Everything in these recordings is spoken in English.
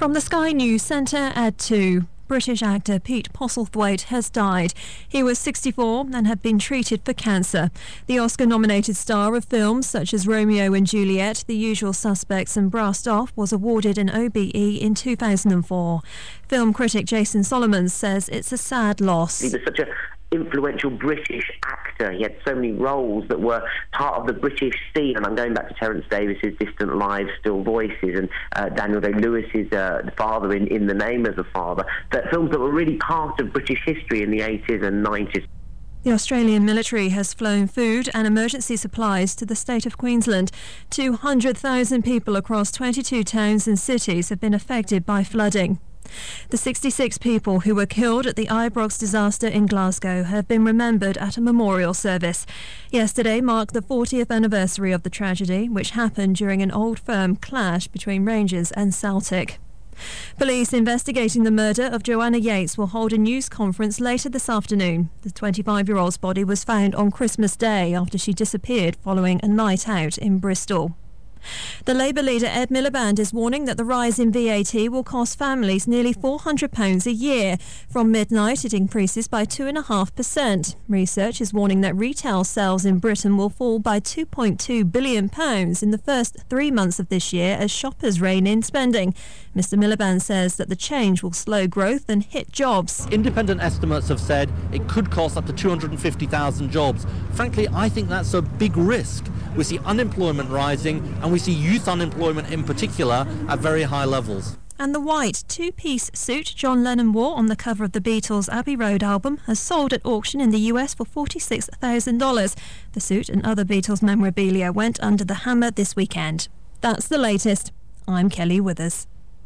From the Sky News Centre at 2. British actor Pete Postlethwaite has died. He was 64 and had been treated for cancer. The Oscar-nominated star of films such as Romeo and Juliet, The Usual Suspects and Brassed Off was awarded an OBE in 2004. Film critic Jason Solomon says it's a sad loss. He was such an influential British actor. He had so many roles that were part of the British scene, and I'm going back to Terence Davis's Distant Lives, Still Voices, and Daniel Day-Lewis's The Father in The Name of the Father, that films that were really part of British history in the 80s and 90s. The Australian military has flown food and emergency supplies to the state of Queensland. 200,000 people across 22 towns and cities have been affected by flooding. The 66 people who were killed at the Ibrox disaster in Glasgow have been remembered at a memorial service. Yesterday marked the 40th anniversary of the tragedy, which happened during an Old Firm clash between Rangers and Celtic. Police investigating the murder of Joanna Yates will hold a news conference later this afternoon. The 25-year-old's body was found on Christmas Day after she disappeared following a night out in Bristol. The Labour leader Ed Miliband is warning that the rise in VAT will cost families nearly £400 a year. From midnight, it increases by 2.5%. Research is warning that retail sales in Britain will fall by £2.2 billion in the first 3 months of this year as shoppers rein in spending. Mr Miliband says that the change will slow growth and hit jobs. Independent estimates have said it could cost up to 250,000 jobs. Frankly, I think that's a big risk. We see unemployment rising, and we see youth unemployment in particular at very high levels. And the white two-piece suit John Lennon wore on the cover of the Beatles' Abbey Road album has sold at auction in the US for $46,000. The suit and other Beatles memorabilia went under the hammer this weekend. That's the latest. I'm Kelly Withers.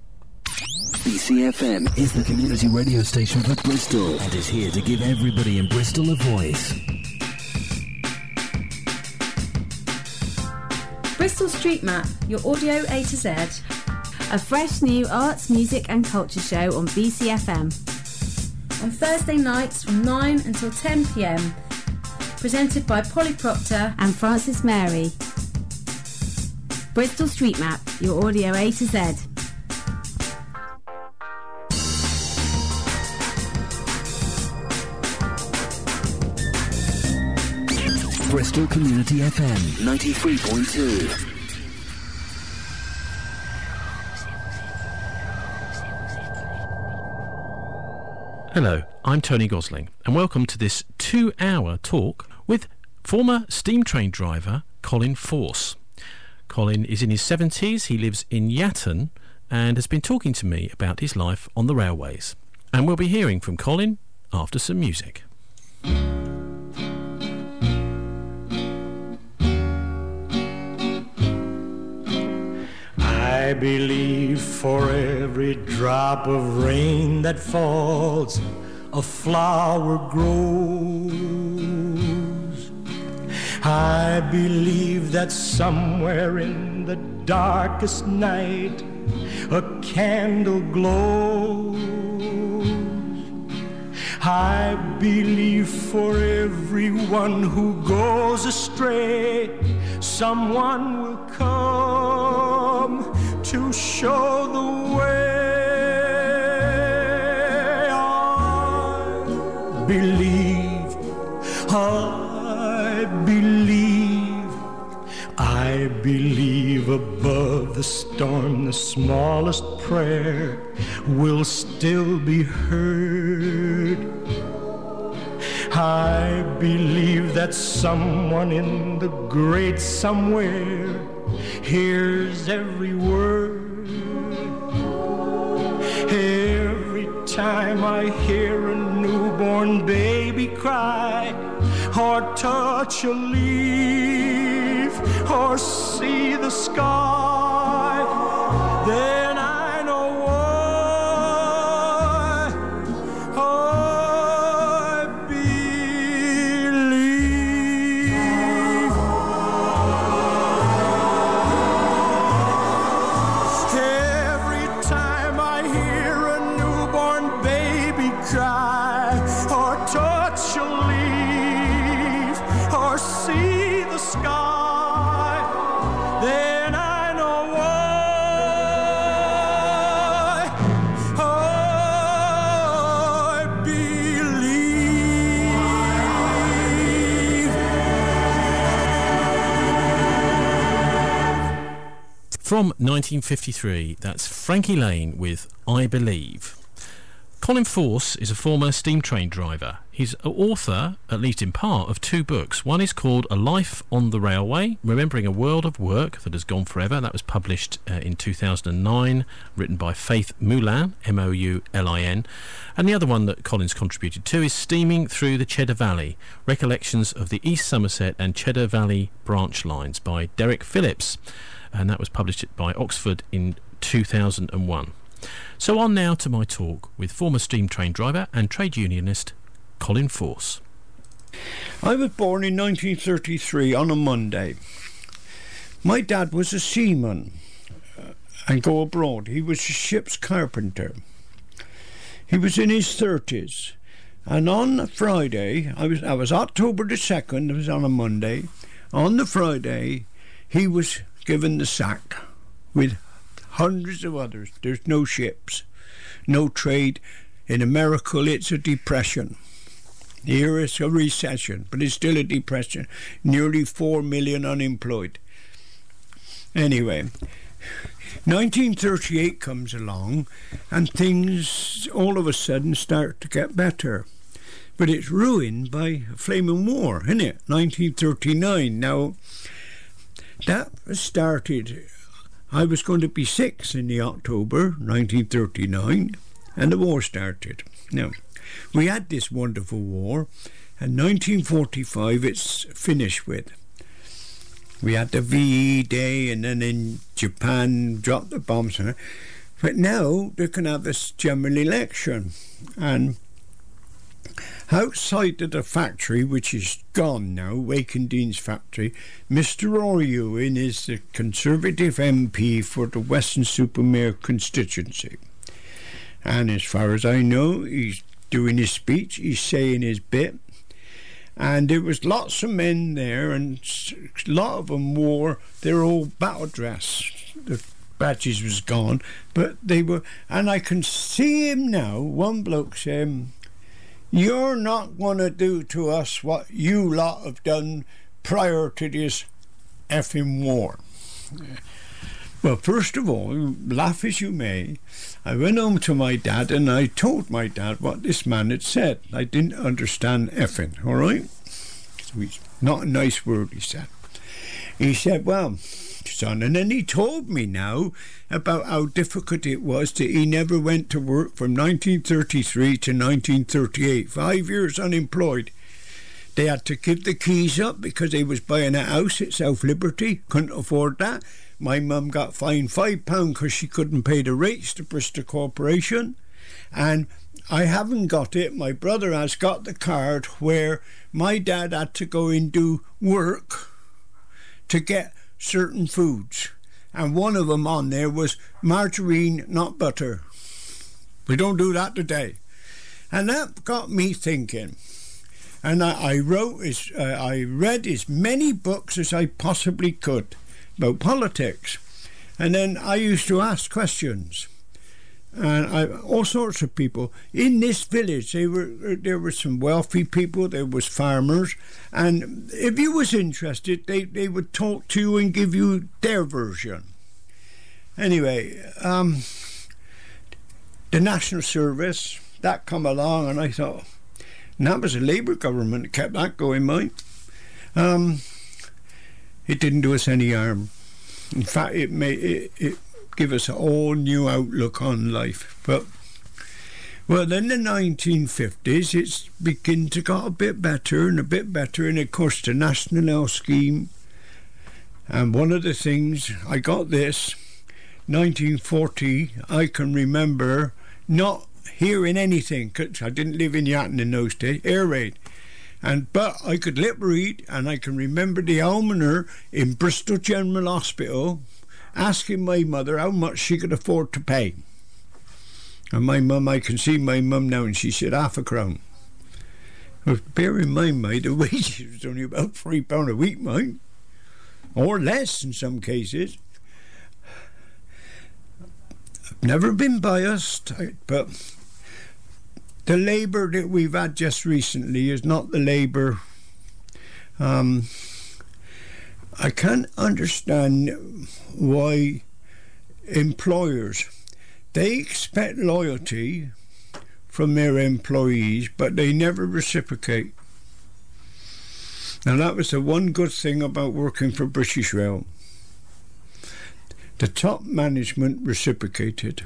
BCFM is the community radio station for Bristol and is here to give everybody in Bristol a voice. Bristol Street Map, your audio A to Z. A fresh new arts, music and culture show on BCFM. On Thursday nights from 9 until 10 p.m. Presented by Polly Proctor and Francis Mary. Bristol Street Map, your audio A to Z. Bristol Community FM 93.2. Hello, I'm Tony Gosling, and welcome to this 2-hour talk with former steam train driver Colin Force. Colin is in his 70s, he lives in Yatton, and has been talking to me about his life on the railways. And we'll be hearing from Colin after some music. I believe for every drop of rain that falls, a flower grows. I believe that somewhere in the darkest night, a candle glows. I believe for everyone who goes astray, someone will come to show the way. I believe, I believe above the storm the smallest prayer will still be heard. I believe that someone in the great somewhere hears every word. Every time I hear a newborn baby cry, or touch a leaf, or see the sky, then I know why I believe. Every time I hear a newborn baby cry, or touch a leaf, or see the sky, then I know why From 1953, that's Frankie Lane with I Believe. Colin Force is a former steam train driver. He's an author, at least in part, of 2 books. One is called A Life on the Railway, Remembering a World of Work That Has Gone Forever. That was published in 2009, written by Faith Moulin, Moulin. And the other one that Colin's contributed to is Steaming Through the Cheddar Valley, Recollections of the East Somerset and Cheddar Valley Branch Lines by Derek Phillips. And that was published by Oxford in 2001. So on now to my talk with former steam train driver and trade unionist Colin Force. I was born in 1933 on a Monday. My dad was a seaman and go abroad. He was a ship's carpenter. He was in his 30s. And on Friday, I was October the 2nd, it was on a Monday. On the Friday, he was given the sack with hundreds of others. There's no ships, no trade. In America, it's a depression. Here it's a recession, but it's still a depression. Nearly 4 million unemployed. Anyway, 1938 comes along and things all of a sudden start to get better. But it's ruined by a flaming war, isn't it? 1939. Now, that started... I was going to be 6 in the October 1939, and the war started. Now, we had this wonderful war, and 1945 it's finished with. We had the VE Day, and then in Japan dropped the bombs on it. But now they can have this general election, and outside of the factory, which is gone now, Wakendean's factory, Mr. Rory Ewan is the Conservative MP for the Weston-super-Mare constituency. And as far as I know, he's doing his speech, he's saying his bit. And there was lots of men there, and a lot of them wore their old battle dress. The badges was gone, but they were... And I can see him now, one bloke saying... You're not going to do to us what you lot have done prior to this effing war. Well, first of all, laugh as you may, I went home to my dad and I told my dad what this man had said. I didn't understand effing, all right? So he's not a nice word, he said. He said, well, son, and then he told me now about how difficult it was that he never went to work from 1933 to 1938, 5 years unemployed. They had to give the keys up because they was buying a house at South Liberty, couldn't afford that. My mum got fined £5 because she couldn't pay the rates to Bristol Corporation, and I haven't got it. My brother has got the card where my dad had to go and do work to get certain foods, and one of them on there was margarine, not butter. We don't do that today. And that got me thinking, and I read as many books as I possibly could about politics, and then I used to ask questions, and all sorts of people in this village. There were some wealthy people, there was farmers, and if you was interested, they would talk to you and give you their version. Anyway, the National Service, that come along, and I thought, and that was a Labour government that kept that going, mate. It didn't do us any harm. In fact, it give us a all new outlook on life. But well, in the 1950s it's begun to get a bit better, and of course the National Health Scheme. And one of the things, I got this 1940, I can remember not hearing anything because I didn't live in Yatton in those days, air raid. But I could lip read, and I can remember the almoner in Bristol General Hospital asking my mother how much she could afford to pay. And my mum, I can see my mum now, and she said £0.50 a crown. Well, bear in mind, mate, the wages was only about £3 a week, mate, or less in some cases. I've never been biased, but the Labour that we've had just recently is not the Labour. I can't understand why employers. They expect loyalty from their employees, but they never reciprocate. Now, that was the one good thing about working for British Rail. The top management reciprocated.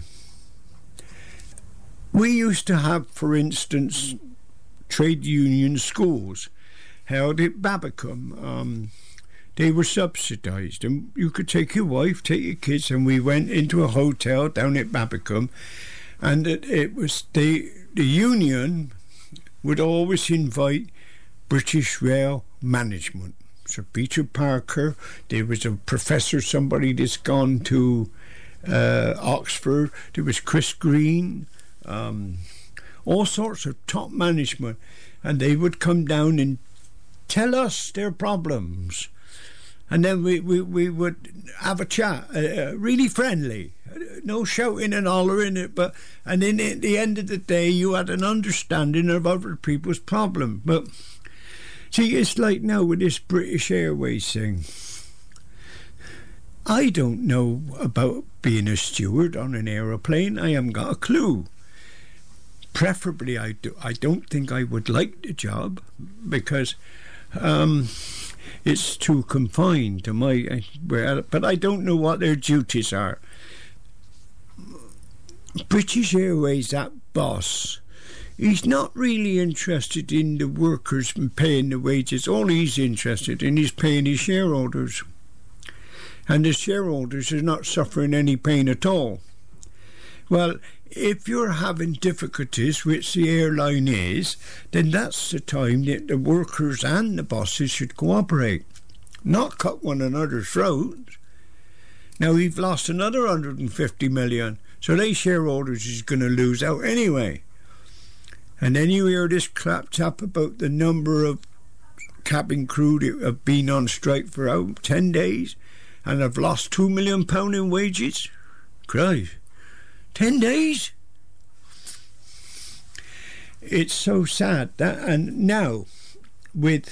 We used to have, for instance, trade union schools held at Babbacombe. They were subsidised, and you could take your wife, take your kids, and we went into a hotel down at Babbacombe, and it was the union would always invite British Rail management. Sir Peter Parker, there was a professor, somebody that's gone to Oxford, there was Chris Green, all sorts of top management, and they would come down and tell us their problems. And then we would have a chat, really friendly, no shouting and hollering it, and then at the end of the day you had an understanding of other people's problems. But see, it's like now with this British Airways thing. I don't know about being a steward on an aeroplane. I haven't got a clue. Preferably, I don't think I would like the job, because it's too confined to my... But I don't know what their duties are. British Airways, that boss, he's not really interested in the workers and paying the wages. All he's interested in is paying his shareholders. And the shareholders are not suffering any pain at all. Well, if you're having difficulties, which the airline is, then that's the time that the workers and the bosses should cooperate, not cut one another's throats. Now, we've lost another 150 million, so they shareholders is going to lose out anyway. And then you hear this claptrap about the number of cabin crew that have been on strike for 10 days and have lost £2 million in wages. Christ. 10 days? It's so sad that, and now with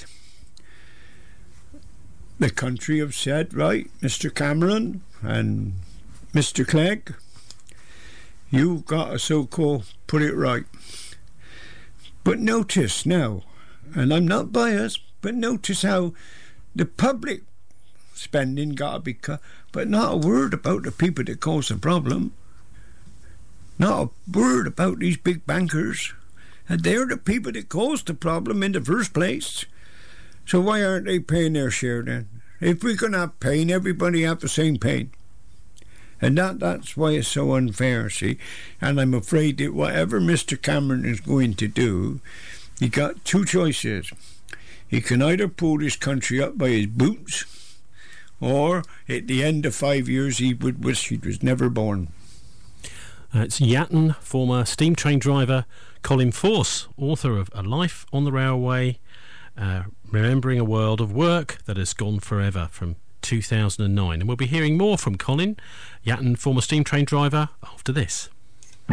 the country have said, right, Mr. Cameron and Mr. Clegg, you've got to so-called put it right. But notice now, and I'm not biased, but notice how the public spending got to be cut, but not a word about the people that cause the problem. Not a word about these big bankers. And they're the people that caused the problem in the first place. So why aren't they paying their share then? If we're going to have pain, everybody have the same pain. And that's why it's so unfair, see? And I'm afraid that whatever Mr. Cameron is going to do, he got two choices. He can either pull this country up by his boots, or at the end of 5 years he would wish he was never born. It's Yatton, former steam train driver Colin Force, author of A Life on the Railway, Remembering a World of Work That Has Gone Forever, from 2009. And we'll be hearing more from Colin, Yatton, former steam train driver, after this. She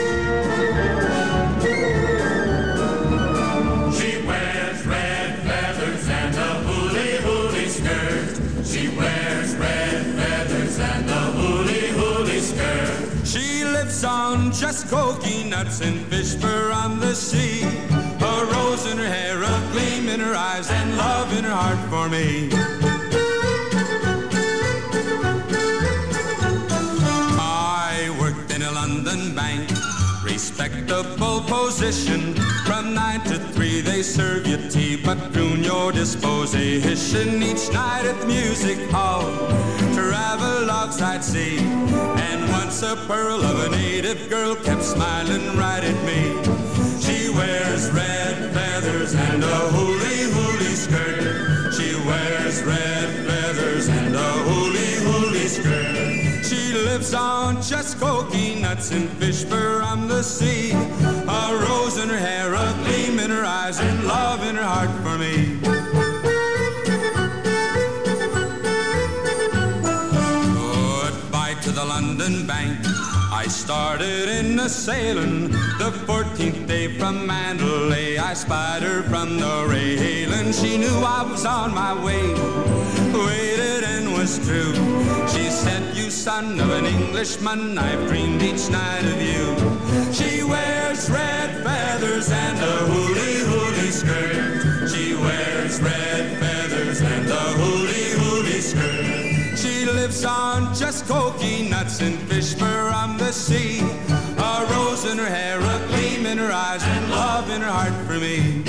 wears red feathers and a hooly skirt. She wears red feathers and a hooly skirt. She lives on just coconuts and fish fur on the sea. A rose in her hair, a gleam in her eyes, and love in her heart for me. I worked in a London bank, respectable position. From 9 to 3 they serve you tea, but prune your disposition. Each night at the music hall, travelogue sightsee. And once a pearl of a native girl kept smiling right at me. She wears red feathers and a hooly skirt. She wears red feathers and a hooly skirt. She lives on just coconuts and fish fur on the sea. A rose in her hair, a gleam in her eyes, and love in her heart for me. Goodbye to the London bank. I started in the sailing. The 14th day from Mandalay, I spied her from the railing. She knew I was on my way, waited and was was true. She said, you son of an Englishman, I've dreamed each night of you. She wears red feathers and a hooly-hooly skirt. She wears red feathers and a hooly-hooly skirt. She lives on just coconuts and fish from the sea. A rose in her hair, a gleam in her eyes, and love in her heart for me.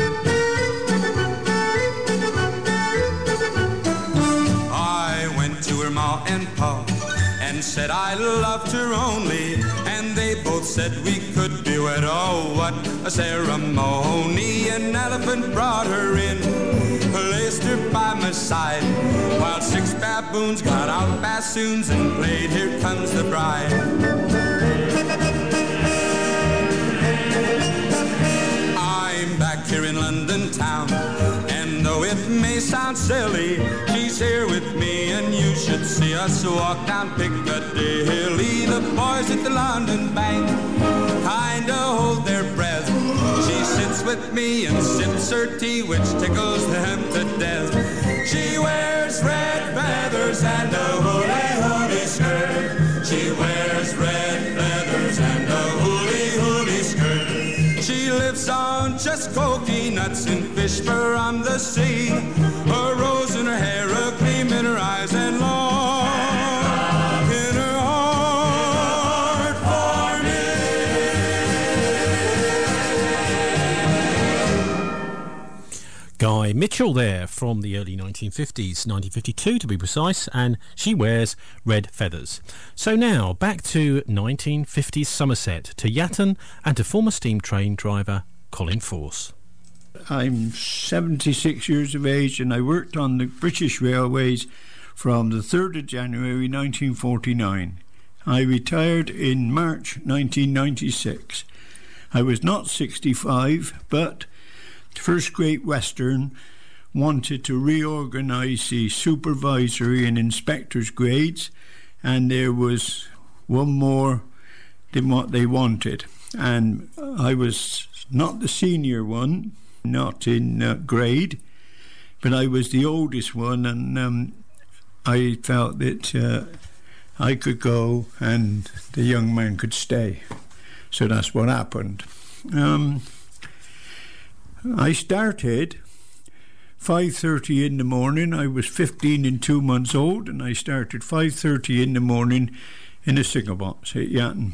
I went to her ma and pa and said I loved her only, and they both said we could be wed. Oh, what a ceremony. An elephant brought her in, placed her by my side, while 6 baboons got out bassoons and played Here Comes the Bride. I'm back here in London town, and though it may sound silly, she's here with me, and you should see us walk down Piccadilly. The boys at the London Bank kinda hold their breath. She sits with me and sips her tea, which tickles them to death. She wears red feathers and a hooly-hooly skirt. She wears red feathers and a hooly-hooly skirt. She lives on just coconuts and fish from the sea. A rose in her hair, a gleam in her eyes, and love in her heart for me. Guy Mitchell there from the early 1950s, 1952 to be precise, and She Wears Red Feathers. So now back to 1950s Somerset, to Yatton and to former steam train driver Colin Force. I'm 76 years of age, and I worked on the British Railways from the 3rd of January 1949. I retired in March 1996. I was not 65, but First Great Western wanted to reorganise the supervisory and inspectors grades, and there was one more than what they wanted. And I was not the senior one, not in grade, but I was the oldest one, and I felt that I could go and the young man could stay. So that's what happened. I started 5:30 in the morning. I was 15 and 2 months old, and I started 5:30 in the morning in a signal box at Yatton.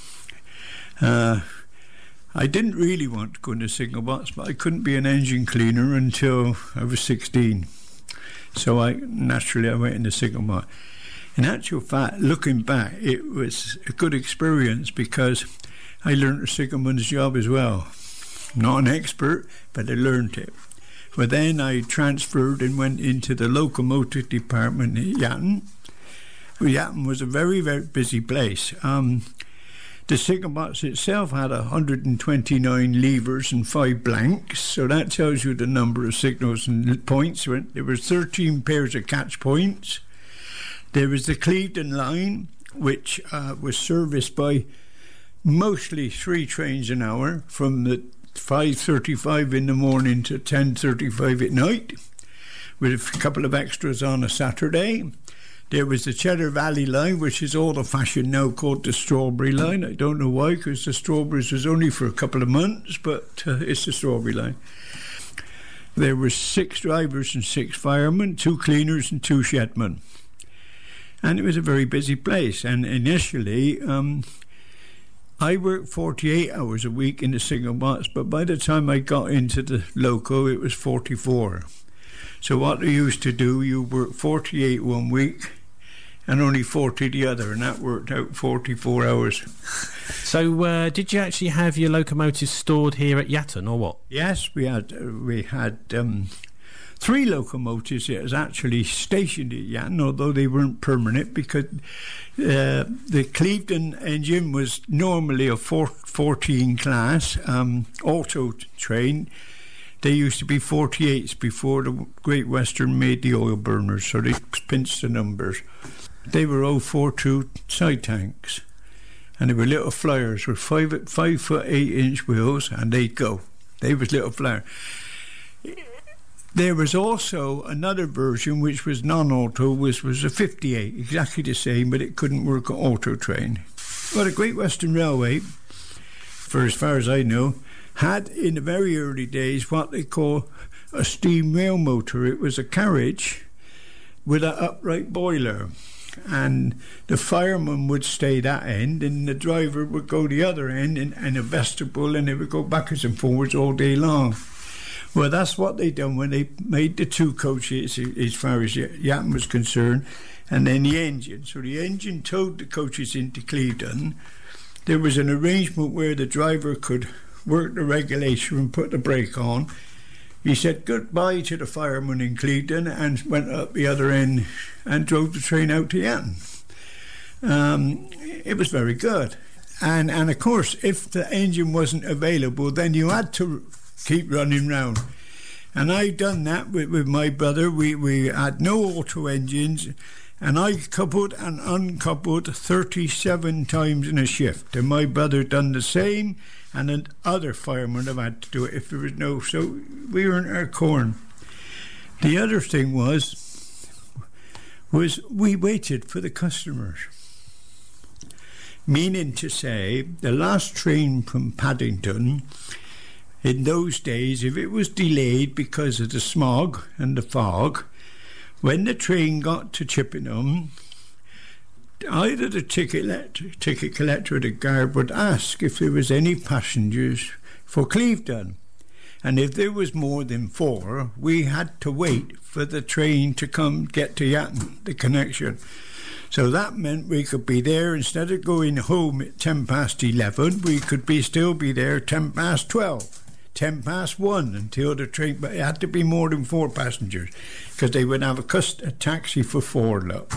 I didn't really want to go in a signal box, but I couldn't be an engine cleaner until I was 16. So I went in the signal box. In actual fact, looking back, it was a good experience because I learned a signalman's job as well. Not an expert, but I learned it. But then I transferred and went into the locomotive department at Yatton. Yatton was a very, very busy place. The signal box itself had 129 levers and 5 blanks, so that tells you the number of signals and points. There were 13 pairs of catch points. There was the Clevedon line, which was serviced by mostly 3 trains an hour from the 5:35 in the morning to 10:35 at night, with a couple of extras on a Saturday. There was the Cheddar Valley line, which is all the fashion now, called the Strawberry line. I don't know why, because the Strawberries was only for a couple of months, but it's the Strawberry line. There were 6 drivers and 6 firemen, 2 cleaners and 2 shedmen. And it was a very busy place. And initially, I worked 48 hours a week in the signal box, but by the time I got into the loco, it was 44. So what they used to do, you work 48 one week and only 40 the other, and that worked out 44 hours. So did you actually have your locomotives stored here at Yatton, or what? Yes, we had 3 locomotives that was actually stationed at Yatton, although they weren't permanent, because the Clevedon engine was normally a 14 class auto train. They used to be 48s before the Great Western made the oil burners, so they pinched the numbers. They were 042 side tanks, and they were little flyers with 5 foot 8 inch wheels, and they'd go. They was little flyers. There was also another version which was non-auto, which was a 58, exactly the same, but it couldn't work on auto train. Well, the Great Western Railway, for as far as I know, had in the very early days what they call a steam rail motor. It was a carriage with an upright boiler, and the fireman would stay that end and the driver would go the other end in a vestibule, and they would go backwards and forwards all day long. Well, that's what they done when they made the two coaches, as far as Yatton was concerned, and then the engine. So the engine towed the coaches into Clevedon. There was an arrangement where the driver could work the regulator and put the brake on. He said goodbye to the fireman in Clevedon and went up the other end and drove the train out to Yatton. It was very good. And of course, if the engine wasn't available, then you had to keep running round. And I done that with my brother. We had no auto engines, and I coupled and uncoupled 37 times in a shift. And my brother done the same, and then other firemen have had to do it if there was no. So we earned our corn. The other thing was we waited for the customers. Meaning to say, the last train from Paddington, in those days, if it was delayed because of the smog and the fog, when the train got to Chippenham, either the ticket collector or the guard would ask if there was any passengers for Clevedon. And if there was more than 4, we had to wait for the train to come get to Yatton, the connection. So that meant we could be there, instead of going home at 11:10, we could still be there 12:10. 1:10 until the train, but it had to be more than 4 passengers because they would have a taxi for 4. Look.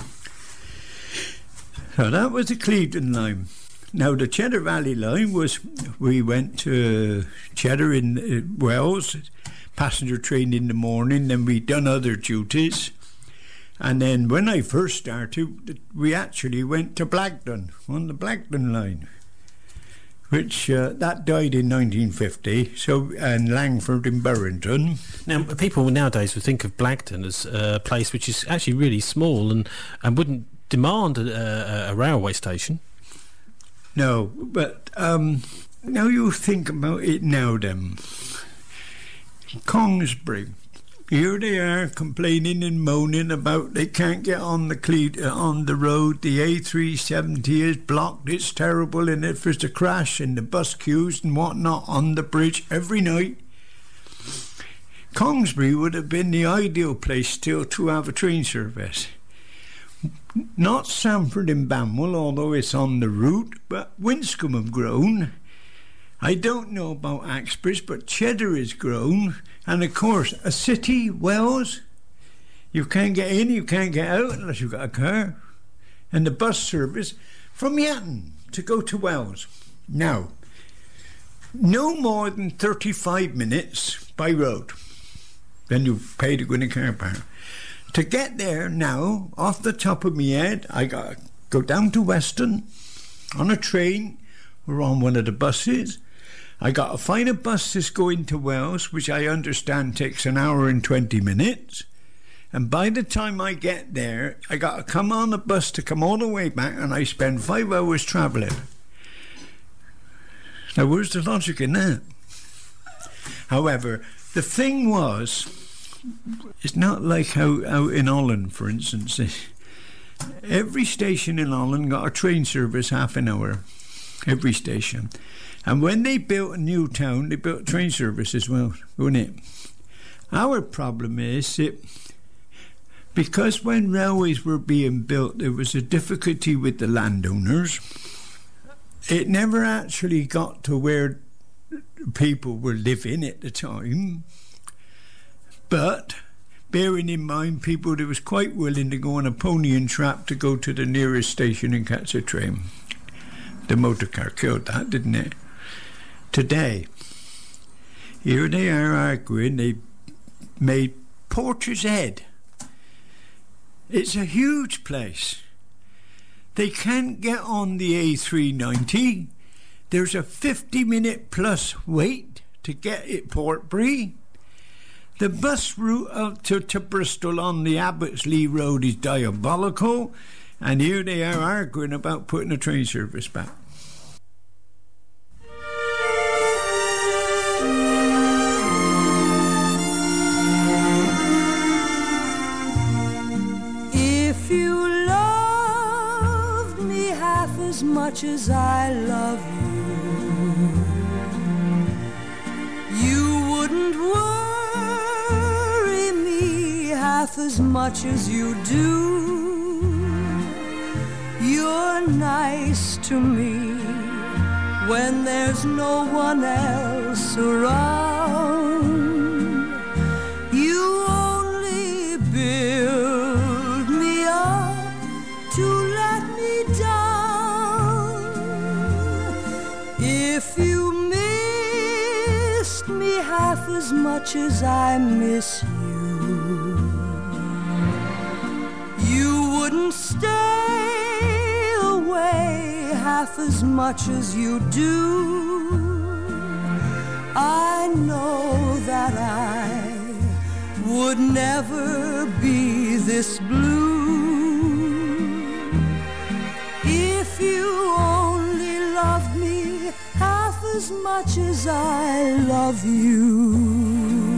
So that was the Clevedon line. Now the Cheddar Valley line was, we went to Cheddar in Wells, passenger train in the morning, then we done other duties, and then when I first started, we actually went to Blagdon on the Blagdon line, which that died in 1950, so, and Langford in Burrington. Now, people nowadays would think of Blagdon as a place which is actually really small and wouldn't demand a railway station. No, but now you think about it now then. Congsbury, here they are complaining and moaning about they can't get on the road. The A370 is blocked, it's terrible, and if there's a crash and the bus queues and whatnot on the bridge every night. Congsbury would have been the ideal place still to have a train service. Not Sandford and Banwell, although it's on the route, but Winscombe have grown. I don't know about Axbridge, but Cheddar is grown. And of course, a city, Wells, you can't get in, you can't get out unless you've got a car. And the bus service from Yatton to go to Wells. Now, no more than 35 minutes by road. Then you pay to go in a car park. To get there now, off the top of my head, I got to go down to Weston on a train or on one of the buses. I got to find a bus that's going to Wells, which I understand takes an hour and 20 minutes. And by the time I get there, I got to come on a bus to come all the way back, and I spend 5 hours travelling. Now, where's the logic in that? However, the thing was, it's not like how out in Holland, for instance. Every station in Holland got a train service half an hour. Every station. And when they built a new town, they built train service as well, wouldn't it? Our problem is that because when railways were being built, there was a difficulty with the landowners. It never actually got to where people were living at the time. But bearing in mind people that was quite willing to go on a pony and trap to go to the nearest station and catch a train. The motor car killed that, didn't it? Today, here they are arguing, they made Portishead. It's a huge place. They can't get on the A390. There's a 50-minute plus wait to get at Portbury. The bus route up to Bristol on the Abbotsleigh Road is diabolical, and here they are arguing about putting a train service back. If you loved me half as much as I love you, you wouldn't worry me half as much as you do. You're nice to me when there's no one else around. You only build me up to let me down. If you missed me half as much as I miss you, you wouldn't stay away half as much as you do. I know that I would never be this blue if you only loved me half as much as I love you.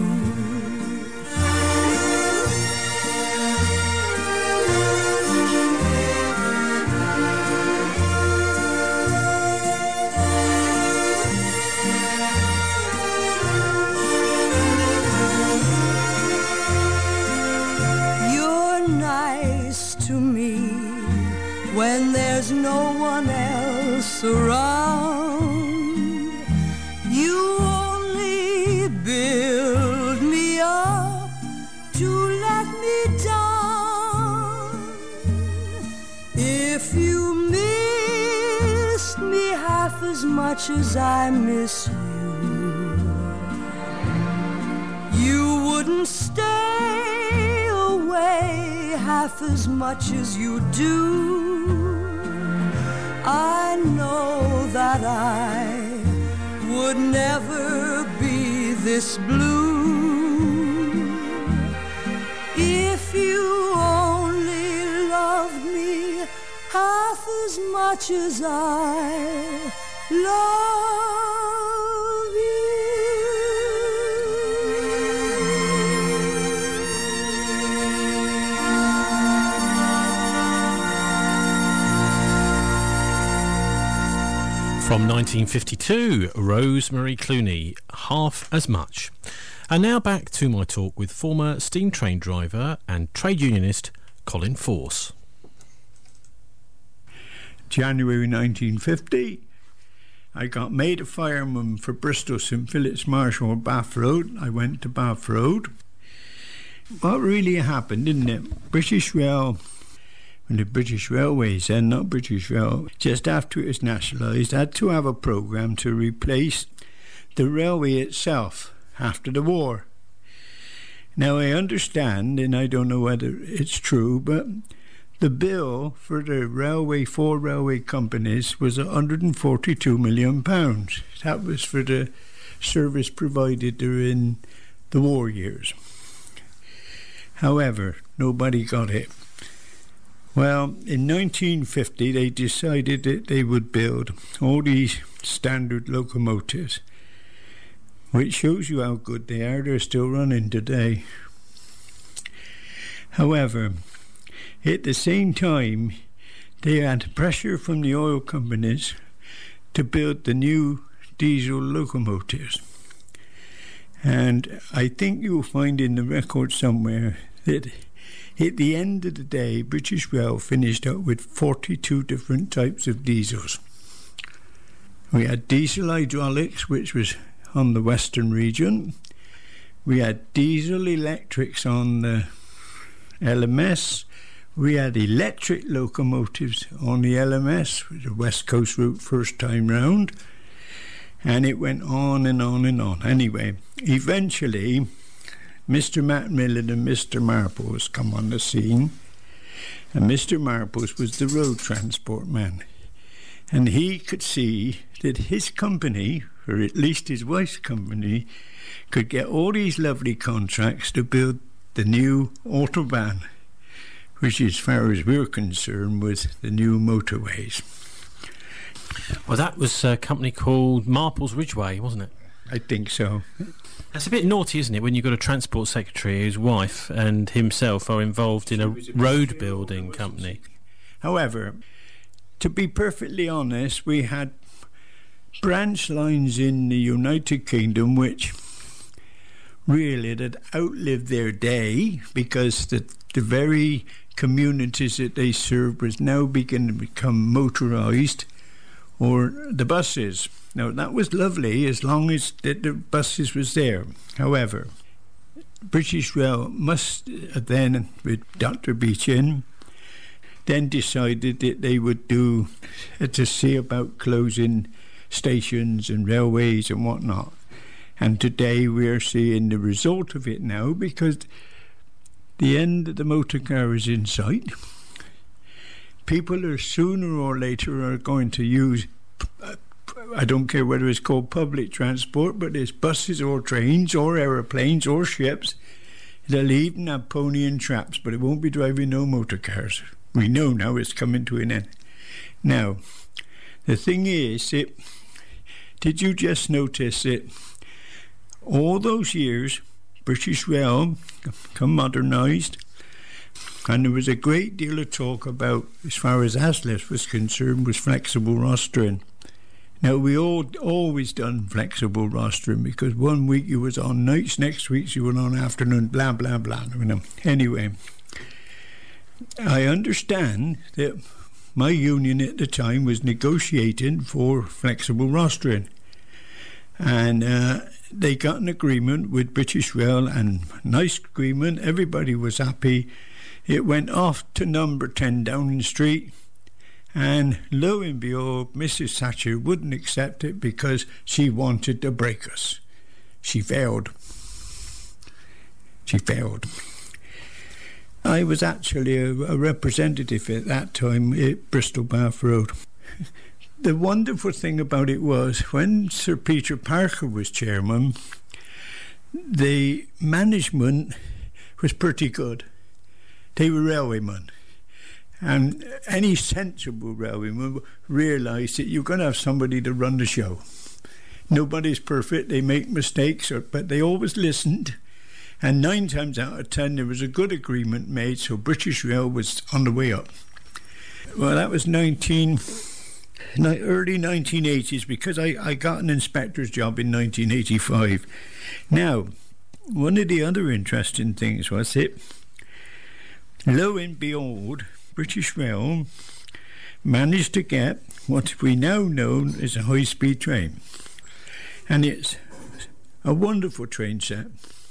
When there's no one else around, you only build me up to let me down. If you missed me half as much as I miss you, you wouldn't stay away half as much as you do. I know that I would never be this blue if you only loved me half as much as I love you. From 1952, Rosemary Clooney, Half as Much. And now back to my talk with former steam train driver and trade unionist Colin Force. January 1950, I got made a fireman for Bristol St Philip's Marshall Bath Road. I went to Bath Road. What really happened, didn't it? British Rail, when the British Railways, then not British Rail, just after it was nationalised, had to have a programme to replace the railway itself after the war. Now I understand, and I don't know whether it's true, but the bill for the four railway companies was £142 million. That was for the service provided during the war years. However, nobody got it. Well, in 1950 they decided that they would build all these standard locomotives, which shows you how good they are. They're still running today. However, at the same time, they had pressure from the oil companies to build the new diesel locomotives. And I think you'll find in the record somewhere that at the end of the day, British Rail finished up with 42 different types of diesels. We had diesel hydraulics, which was on the western region. We had diesel electrics on the LMS. We had electric locomotives on the LMS, the West Coast route first time round. And it went on and on and on. Anyway, eventually Mr. Macmillan and Mr. Marples come on the scene, and Mr. Marples was the road transport man, and he could see that his company, or at least his wife's company, could get all these lovely contracts to build the new Autobahn, which, as far as we're concerned, was the new motorways. Well, that was a company called Marples Ridgeway, wasn't it? I think so. That's a bit naughty, isn't it, when you've got a transport secretary whose wife and himself are involved in a road building company. However, to be perfectly honest, we had branch lines in the United Kingdom which really had outlived their day, because the very communities that they served was now beginning to become motorised, or the buses. Now, that was lovely as long as the buses was there. However, British Rail must then, with Dr. Beechin, then decided that they would do to see about closing stations and railways and whatnot. And today we're seeing the result of it now, because the end of the motor car is in sight. People are sooner or later are going to use, I don't care whether it's called public transport, but it's buses or trains or aeroplanes or ships. They'll even have pony and traps, but it won't be driving no motor cars. We know now it's coming to an end. Now, the thing is, did you just notice that all those years, British Rail come modernised, and there was a great deal of talk about, as far as ASLEF was concerned, was flexible rostering. Now, we always done flexible rostering, because one week you was on nights, next week you were on afternoon, blah, blah, blah. You know. Anyway, I understand that my union at the time was negotiating for flexible rostering, and they got an agreement with British Rail, and nice agreement, everybody was happy. It went off to number 10 Downing Street, and lo and behold, Mrs. Thatcher wouldn't accept it because she wanted to break us. She failed. I was actually a representative at that time at Bristol Bath Road. The wonderful thing about it was, when Sir Peter Parker was chairman, the management was pretty good. They were railwaymen, and any sensible railwayman realised that you're going to have somebody to run the show. Nobody's perfect, they make mistakes, but they always listened, and 9 times out of 10 there was a good agreement made, so British Rail was on the way up. Well, that was early 1980s, because I got an inspector's job in 1985. Now, one of the other interesting things was that, lo and behold, British Rail managed to get what we now know as a high-speed train. And it's a wonderful train set.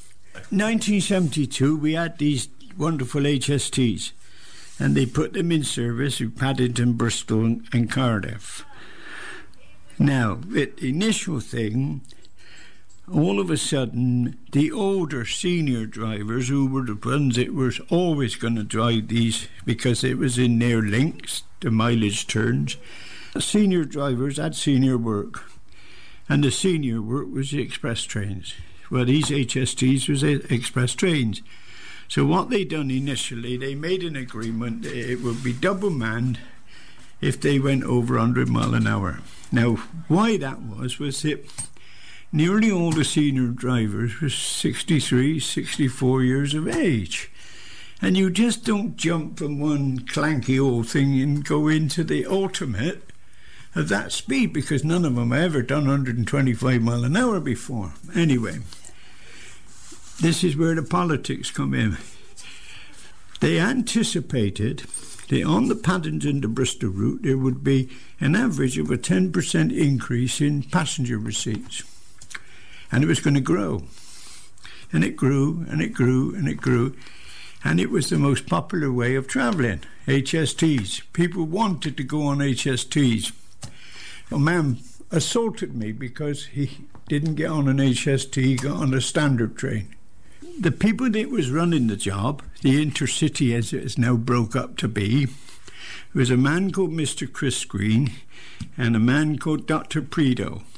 1972, we had these wonderful HSTs, and they put them in service with Paddington, Bristol and Cardiff. Now, the initial thing, all of a sudden, the older senior drivers, who were the ones that were always going to drive these because it was in their links, the mileage turns, the senior drivers had senior work, and the senior work was the express trains. Well, these HSTs was express trains. So what they done initially, they made an agreement that it would be double manned if they went over 100 mile an hour. Now, why that was that nearly all the senior drivers were 63, 64 years of age. And you just don't jump from one clanky old thing and go into the ultimate of that speed, because none of them ever done 125 mile an hour before. Anyway, this is where the politics come in. They anticipated that on the Paddington to Bristol route there would be an average of a 10% increase in passenger receipts. And it was going to grow. And it grew, and it grew, and it grew. And it was the most popular way of travelling, HSTs. People wanted to go on HSTs. A man assaulted me because he didn't get on an HST, he got on a standard train. The people that was running the job, the Intercity as it is now broke up to be, was a man called Mr. Chris Green and a man called Dr. Prideaux.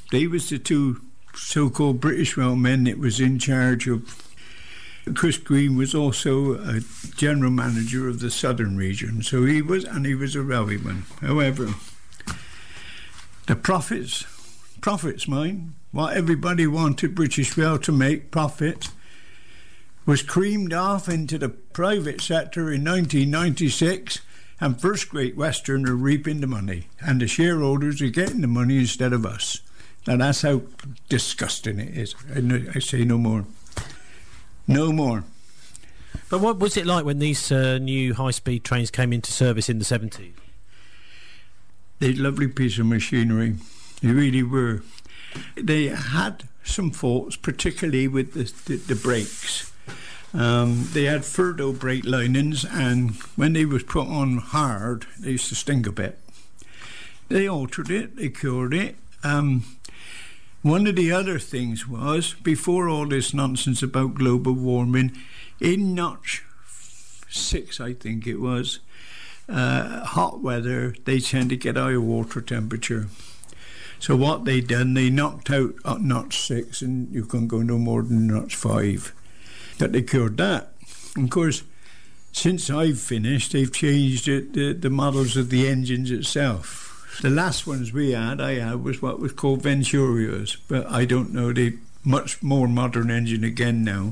They was the two so-called British railmen that was in charge of. Chris Green was also a general manager of the southern region, so he was a railwayman. However, the profits, mind, what everybody wanted British Rail to make profit, was creamed off into the private sector in 1996, and First Great Western are reaping the money, and the shareholders are getting the money instead of us. Now that's how disgusting it is. I say no more. No more. But what was it like when these new high-speed trains came into service in the 70s? They're a lovely piece of machinery. They really were. They had some faults, particularly with the brakes. They had Furdo brake linings, and when they was put on hard, they used to sting a bit. They altered it, they cured it. One of the other things was, before all this nonsense about global warming, in Notch 6, I think it was, hot weather, they tend to get higher water temperature. So what they done, they knocked out Notch 6, and you couldn't go no more than Notch 5. But they cured that. And of course, since I've finished, they've changed the models of the engines itself. The last ones I had was what was called Venturias, but I don't know, they much more modern engine again now.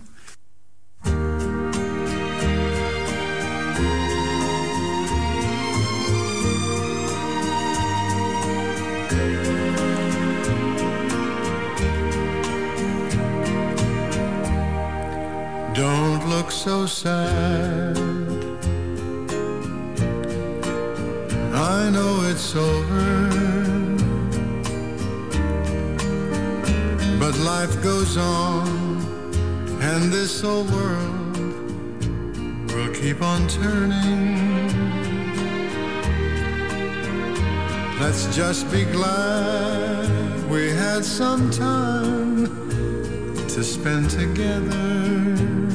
Don't look so sad, I know it's over, but life goes on, and this old world will keep on turning. Let's just be glad we had some time to spend together.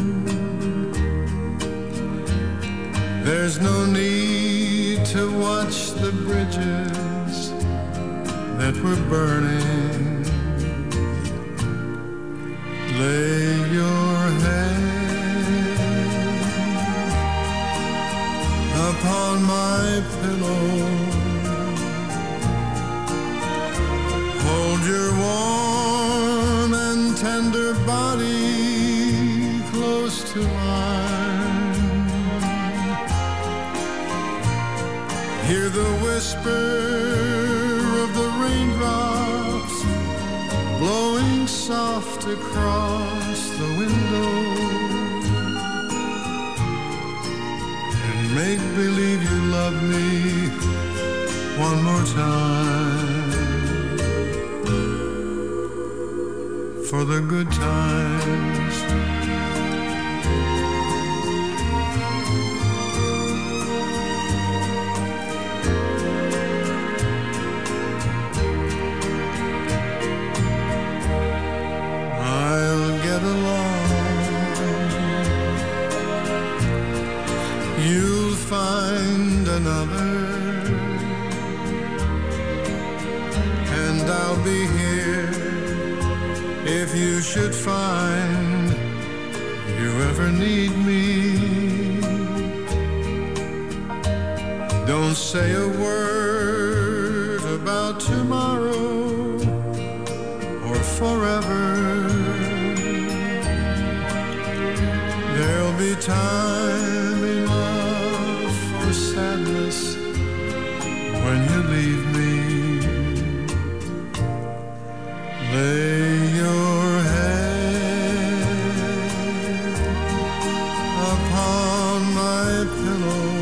There's no need to watch the bridges that were burning. Lay your head upon my pillow. Hold your warm and tender body close to mine. Hear the whisper of the raindrops blowing soft across the window, and make believe you love me one more time, for the good times. Find another, and I'll be here if you should find you ever need me. Don't say a word about tomorrow or forever. There'll be time enough sadness when you leave me. Lay your head upon my pillow.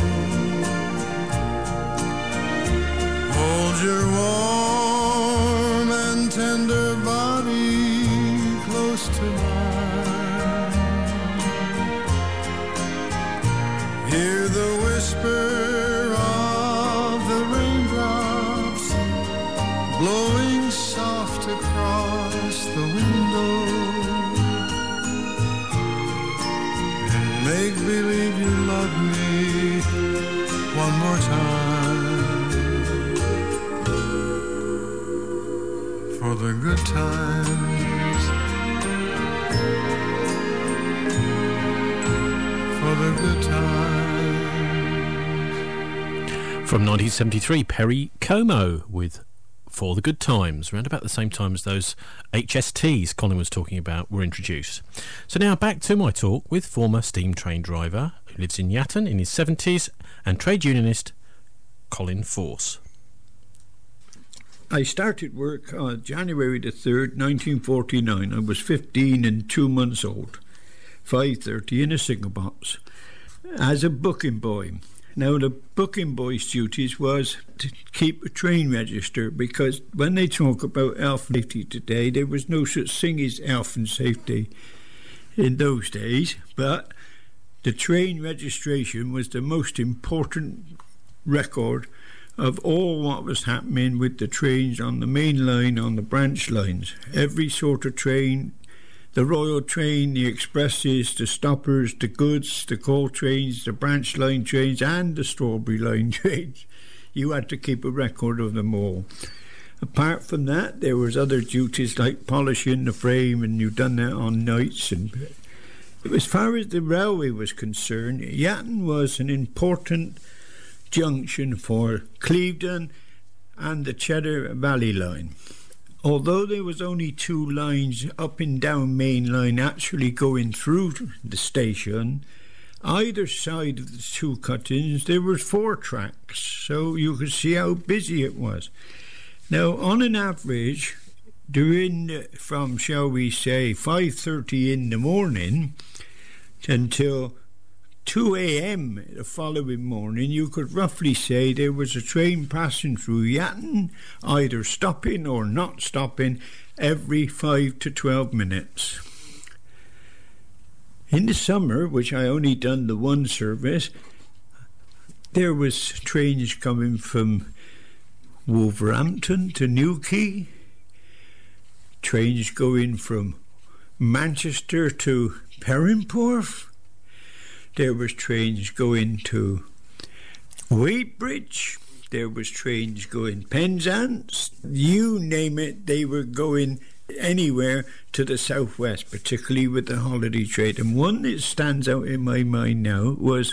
Hold your warm and tender body close to mine. Hear the whisper of the raindrops blowing soft across the window, and make believe you love me one more time, for the good times, for the good times. From 1973, Perry Como with For the Good Times, around about the same time as those HSTs Colin was talking about were introduced. So now back to my talk with former steam train driver who lives in Yatton in his 70s and trade unionist Colin Force. I started work on January the 3rd, 1949. I was 15 and 2 months old, 5:30 in a signal box, as a booking boy. Now, the booking boy's duties was to keep a train register, because when they talk about health and safety today, there was no such thing as health and safety in those days, but the train registration was the most important record of all what was happening with the trains on the main line, on the branch lines. Every sort of train, the Royal Train, the expresses, the stoppers, the goods, the coal trains, the branch line trains and the Strawberry Line trains. You had to keep a record of them all. Apart from that, there was other duties like polishing the frame, and you done that on nights. And as far as the railway was concerned, Yatton was an important junction for Clevedon and the Cheddar Valley Line. Although there was only 2 lines up and down main line actually going through the station, either side of the 2 cut-ins there were 4 tracks, so you could see how busy it was. Now, on an average, from, shall we say, 5:30 in the morning until 2 a.m. the following morning, you could roughly say there was a train passing through Yatton, either stopping or not stopping, every 5 to 12 minutes. In the summer, which I only done the 1 service, there was trains coming from Wolverhampton to Newquay, trains going from Manchester to Perranporth. There was trains going to Wadebridge. There was trains going Penzance. You name it, they were going anywhere to the southwest, particularly with the holiday trade. And one that stands out in my mind now was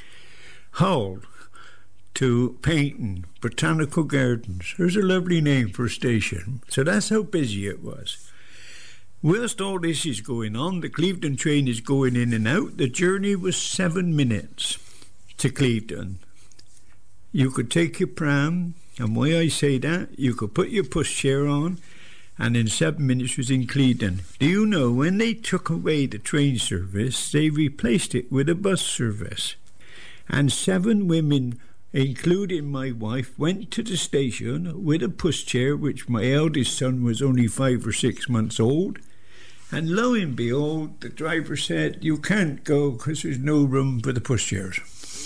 Hull to Paignton, Botanical Gardens. There's a lovely name for a station. So that's how busy it was. Whilst all this is going on, the Clevedon train is going in and out. The journey was 7 minutes to Clevedon. You could take your pram, and why I say that, you could put your pushchair on, and in 7 minutes was in Clevedon. Do you know, when they took away the train service, they replaced it with a bus service. And 7 women, including my wife, went to the station with a pushchair, which my eldest son was only 5 or 6 months old. And lo and behold, the driver said, "You can't go because there's no room for the pushchairs."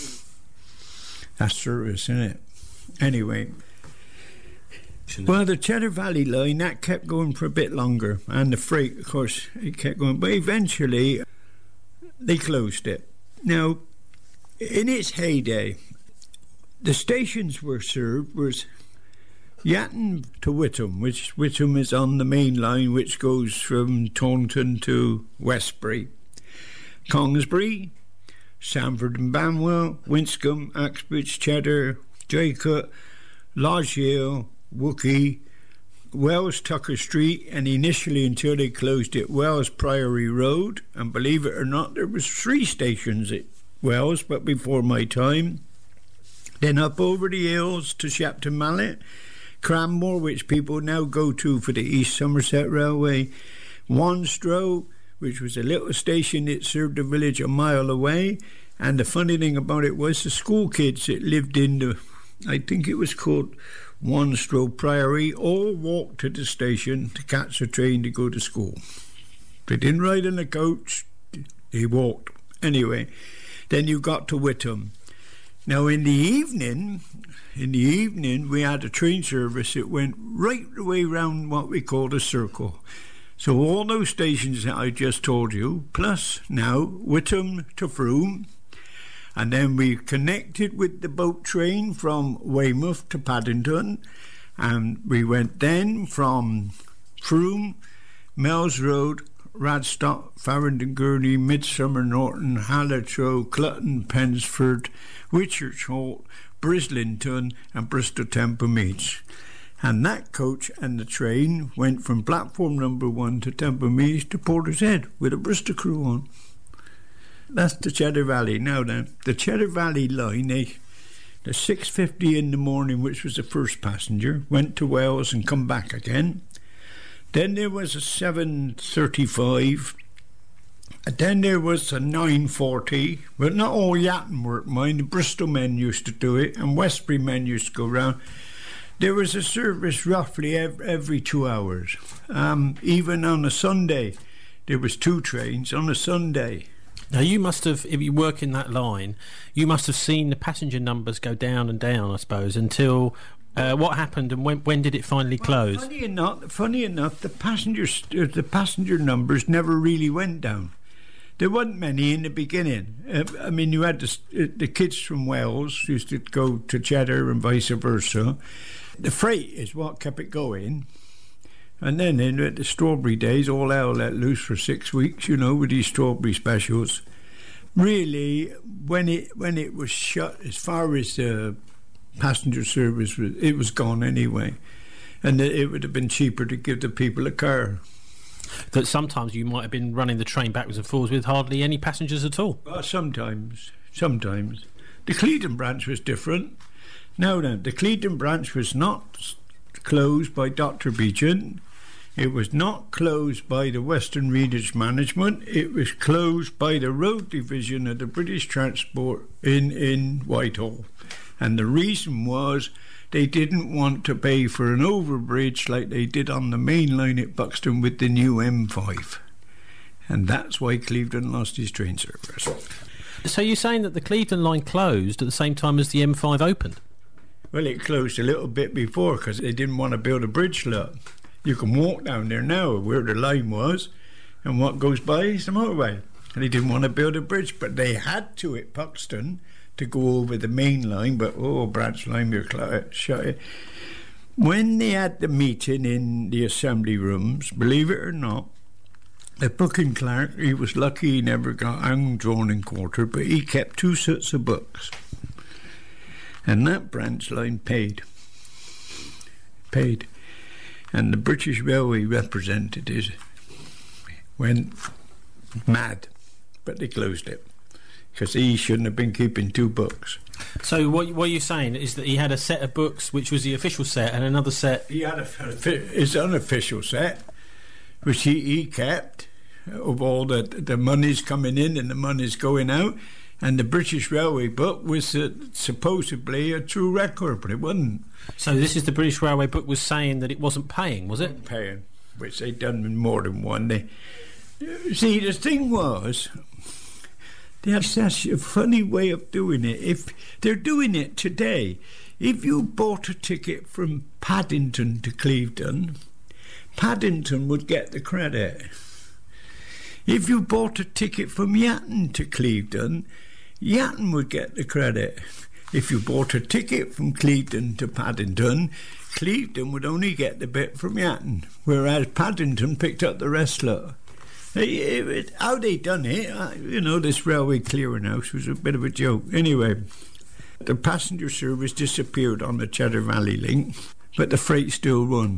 That's service, isn't it? Anyway, well, the Cheddar Valley Line, that kept going for a bit longer, and the freight, of course, it kept going, but eventually they closed it. Now, in its heyday, the stations were served was Yatton to Whittam, which Whittam is on the main line, which goes from Taunton to Westbury. Congsbury, Sanford and Banwell, Winscombe, Axbridge, Cheddar, Draycott, Lodge Hill, Wookey, Wells Tucker Street, and initially, until they closed it, Wells Priory Road. And believe it or not, there was 3 stations at Wells, but before my time. Then up over the hills to Shepton Mallet, Cranmore, which people now go to for the East Somerset Railway, Wanstrow, which was a little station that served the village a mile away. And the funny thing about it was the school kids that lived in the, I think it was called Wanstrow Priory, all walked to the station to catch a train to go to school. They didn't ride in a coach, they walked. Anyway, then you got to Whittam. Now in the evening we had a train service that went right the way round what we call a circle. So all those stations that I just told you, plus now Whittam to Frome, and then we connected with the boat train from Weymouth to Paddington, And we went then from Frome, Mells Road, Radstock, Farringdon Gurney, Midsummer Norton, Hallertrow, Clutton, Pensford, Whitchurch Holt, Brislington and Bristol Temple Meads. And that coach and the train went from platform number 1 to Temple Meads to Portishead with a Bristol crew on. That's the Cheddar Valley. Now then, the Cheddar Valley line, the 6:50 in the morning, which was the first passenger, went to Wales and come back again. Then there was a 7:35. Then there was a 9:40, but not all Yatton worked mine. The Bristol men used to do it, and Westbury men used to go round. There was a service roughly every 2 hours. Even on a Sunday, there was 2 trains on a Sunday. Now you must have, if you work in that line, you must have seen the passenger numbers go down and down, I suppose, until what happened and when did it finally close? Funny enough, the passenger numbers never really went down. There wasn't many in the beginning. I mean, you had the kids from Wales used to go to Cheddar and vice versa. The freight is what kept it going. And then in the strawberry days, all hell let loose for 6 weeks, with these strawberry specials. Really, when it was shut, as far as passenger service, it was gone anyway. And it would have been cheaper to give the people a car. That sometimes you might have been running the train backwards and forwards with hardly any passengers at all. Sometimes. The Clevedon branch was different. Now, the Clevedon branch was not closed by Dr. Beechan. It was not closed by the Western Readers Management. It was closed by the Road Division of the British Transport in Whitehall. And the reason was they didn't want to pay for an overbridge like they did on the main line at Buxton with the new M5. And that's why Clevedon lost his train service. So you're saying that the Clevedon line closed at the same time as the M5 opened? Well, it closed a little bit before because they didn't want to build a bridge. Look, you can walk down there now where the line was, and what goes by is the motorway. And they didn't want to build a bridge, but they had to at Buxton to go over the main line, but branch line, we're shut it. When they had the meeting in the assembly rooms, believe it or not, the booking clerk, he was lucky he never got hung, drawn and quartered, but he kept 2 sets of books. And that branch line paid. And the British Railway representatives went mad, but they closed it because he shouldn't have been keeping 2 books. So what you're saying is that he had a set of books which was the official set and another set... He had his unofficial set, which he kept, of all the monies coming in and the monies going out. And the British Railway book was supposedly a true record, but it wasn't. So this is the British Railway book was saying that it wasn't paying, was it? Paying, which they'd done in more than one. See, the thing was, they have such a funny way of doing it. If they're doing it today, if you bought a ticket from Paddington to Clevedon, Paddington would get the credit. If you bought a ticket from Yatton to Clevedon, Yatton would get the credit. If you bought a ticket from Clevedon to Paddington, Clevedon would only get the bit from Yatton, whereas Paddington picked up the rest. Look. How they done it, this railway clearinghouse was a bit of a joke. Anyway, the passenger service disappeared on the Cheddar Valley link, but the freight still run.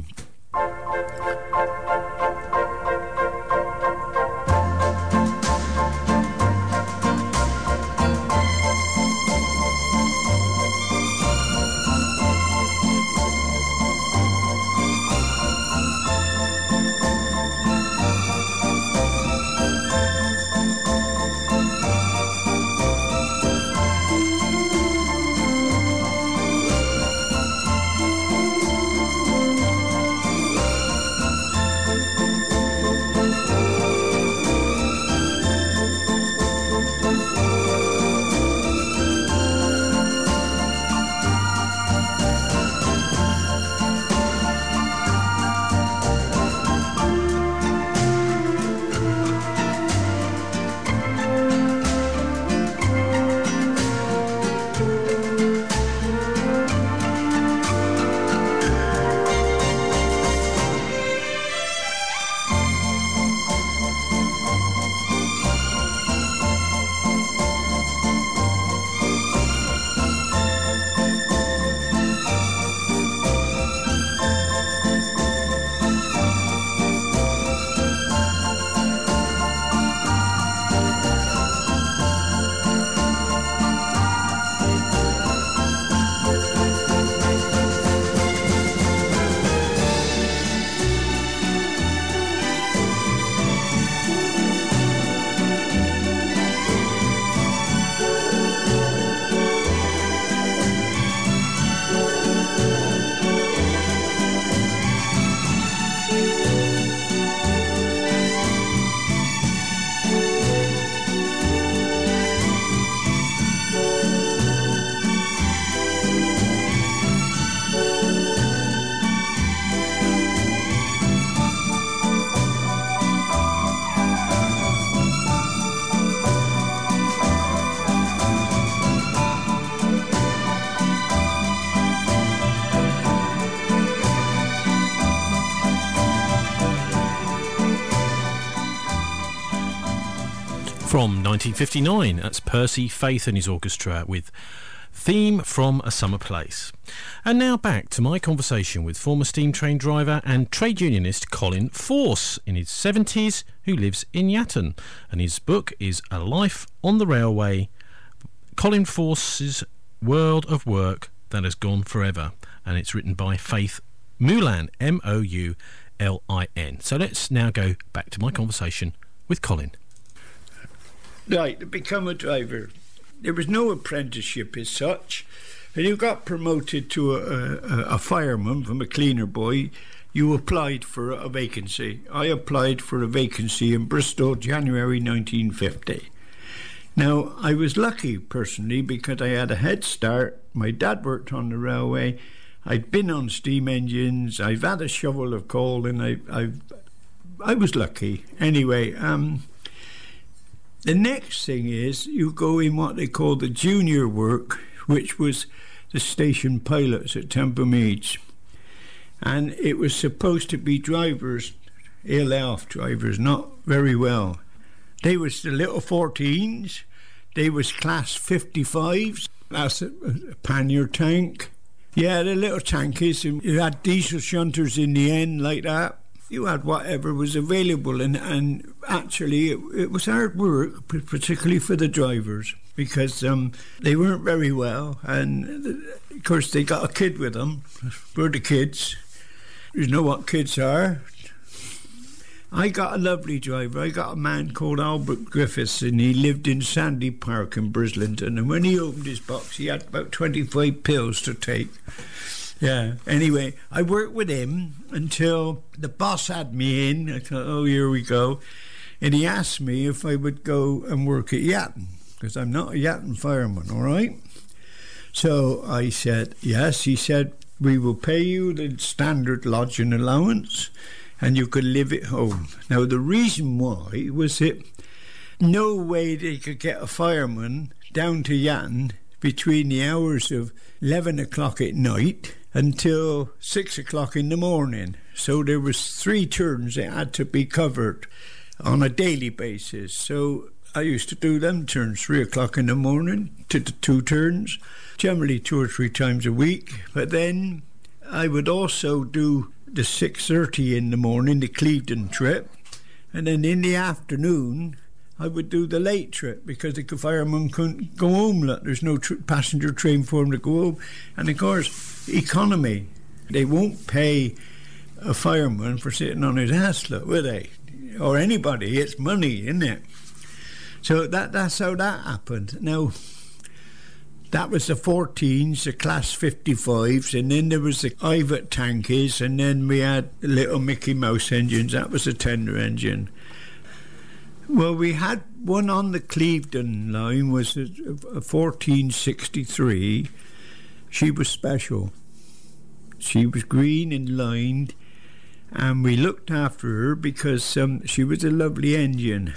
From 1959, that's Percy Faith and his orchestra with Theme from a Summer Place. And now back to my conversation with former steam train driver and trade unionist Colin Force, in his 70s, who lives in Yatton. And his book is A Life on the Railway, Colin Force's World of Work That Has Gone Forever. And it's written by Faith Moulin, Moulin. So let's now go back to my conversation with Colin. Right, to become a driver, there was no apprenticeship as such. When you got promoted to a fireman from a cleaner boy, you applied for a vacancy. I applied for a vacancy in Bristol, January 1950. Now, I was lucky, personally, because I had a head start. My dad worked on the railway. I'd been on steam engines. I've had a shovel of coal, and I was lucky. Anyway, the next thing is you go in what they call the junior work, which was the station pilots at Temple Meads. And it was supposed to be drivers, ill-off drivers, not very well. They was the little 14s. They was class 55s. That's a pannier tank. Yeah, the little tankies. And you had diesel shunters in the end like that. You had whatever was available. And actually, it was hard work, particularly for the drivers, because they weren't very well. And, of course, they got a kid with them. We're the kids. You know what kids are. I got a lovely driver. I got a man called Albert Griffiths, and he lived in Sandy Park in Brislington. And when he opened his box, he had about 25 pills to take. Yeah. Anyway, I worked with him until the boss had me in. I thought, oh, here we go. And he asked me if I would go and work at Yatton, because I'm not a Yatton fireman, all right? So I said, yes. He said, we will pay you the standard lodging allowance, and you could live at home. Now, the reason why was that no way they could get a fireman down to Yatton between the hours of 11 o'clock at night until 6 o'clock in the morning. So there was 3 turns that had to be covered on a daily basis. So I used to do them turns, 3 o'clock in the morning to the 2 turns, generally 2 or 3 times a week. But then I would also do the 6:30 in the morning, the Clevedon trip, and then in the afternoon I would do the late trip, because the fireman couldn't go home. There's no passenger train for him to go home. And of course, economy. They won't pay a fireman for sitting on his ass, will they? Or anybody. It's money, isn't it? So that's how that happened. Now, that was the 14s, the class 55s, and then there was the Ivat tankies, and then we had the little Mickey Mouse engines. That was a tender engine. Well, we had one on the Clevedon line, was a 1463. She was special. She was green and lined, and we looked after her because she was a lovely engine.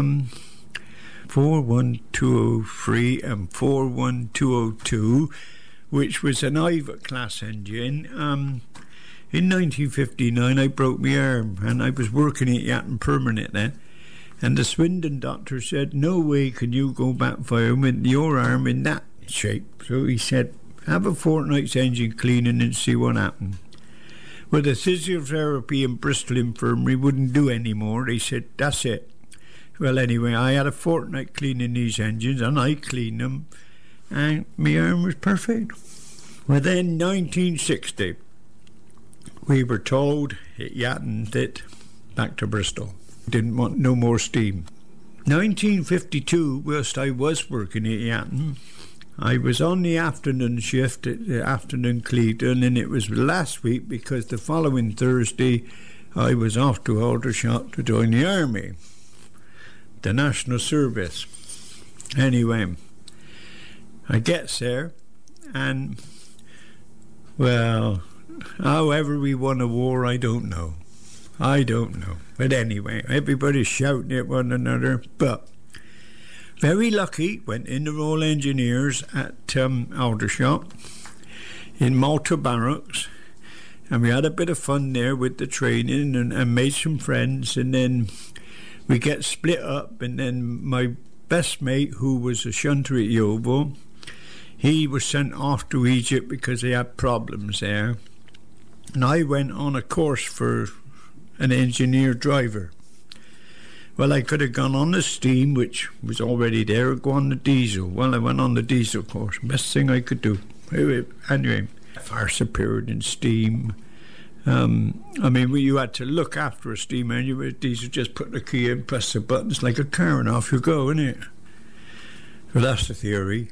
41203 and 41202, which was an Ivat class engine. In 1959, I broke my arm, and I was working at Yatton Permanent then. And the Swindon doctor said, no way can you go back firing with your arm in that shape. So he said, have a fortnight's engine cleaning and see what happened. Well, the physiotherapy in Bristol Infirmary wouldn't do any more. They said, that's it. Well, anyway, I had a fortnight cleaning these engines, and I cleaned them, and my arm was perfect. Well, then, 1960, we were told at Yatton that back to Bristol. Didn't want no more steam. 1952, whilst I was working at Yatton, I was on the afternoon shift at the afternoon Clevedon, and it was last week because the following Thursday I was off to Aldershot to join the army, the National Service. Anyway, I gets there, and, well, however we won a war, I don't know. But anyway, everybody's shouting at one another. But very lucky, went in the Royal Engineers at Aldershot in Malta Barracks, and we had a bit of fun there with the training and made some friends. And then we get split up, and then my best mate, who was a shunter at Yeovil, he was sent off to Egypt because he had problems there. And I went on a course for an engineer driver. Well, I could have gone on the steam, which was already there, or go on the diesel. Well, I went on the diesel course. Best thing I could do. Anyway, far superior than steam. I mean, you had to look after a steam engine. With diesel, just put the key in, press the buttons like a car, and off you go, innit? Well, that's the theory.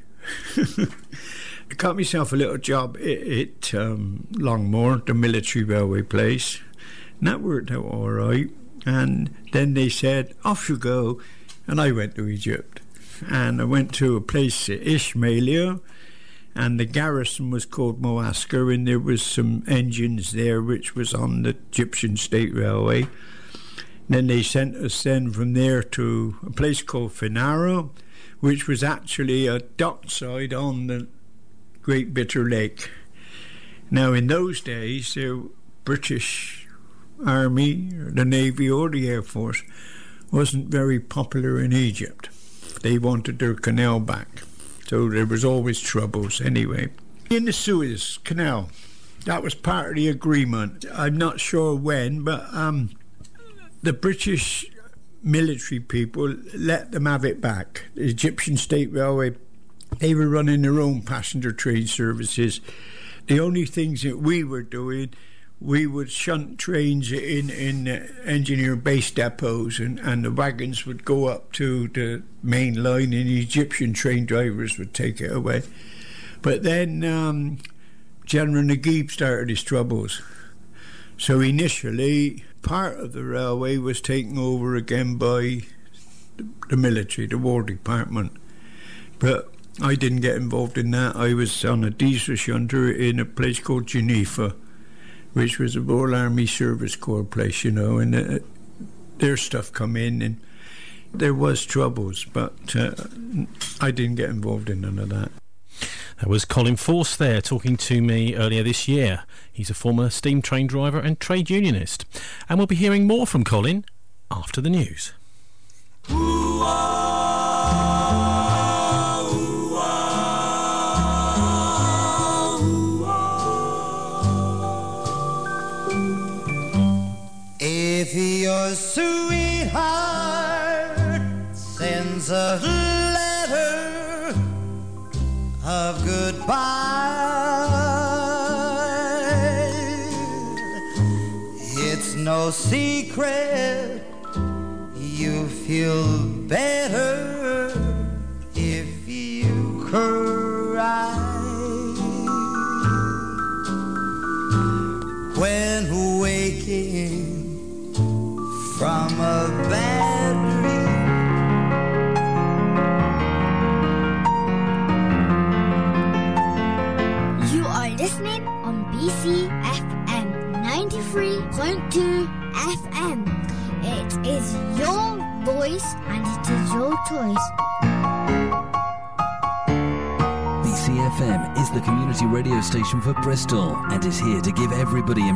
I got myself a little job at Longmore, the military railway place, and that worked out all right. And then they said, off you go, and I went to Egypt. And I went to a place at Ismailia, and the garrison was called Moasker, and there was some engines there which was on the Egyptian State Railway. And then they sent us then from there to a place called Finaro, which was actually a dockside on the Great Bitter Lake. Now, in those days, the British Army, or the Navy, or the Air Force wasn't very popular in Egypt. They wanted their canal back, so there was always troubles anyway. In the Suez Canal, that was part of the agreement. I'm not sure when, but the British military people let them have it back. The Egyptian State Railway, they were running their own passenger train services. The only things that we were doing, we would shunt trains in engineer base depots, and the wagons would go up to the main line, and the Egyptian train drivers would take it away. But then General Naguib started his troubles. So initially, part of the railway was taken over again by the military, the War Department. But I didn't get involved in that. I was on a diesel shunter in a place called Geneva, which was a Royal Army Service Corps place, and their stuff come in, and there was troubles, but I didn't get involved in none of that. That was Colin Force there talking to me earlier this year. He's a former steam train driver and trade unionist. And we'll be hearing more from Colin after the news. If your sweetheart sends a letter of goodbye, it's no secret you feel better if you cry. When waking from a bad dream. You are listening on BCFM 93.2 FM. It is your voice and it is your choice. BCFM is the community radio station for Bristol and is here to give everybody in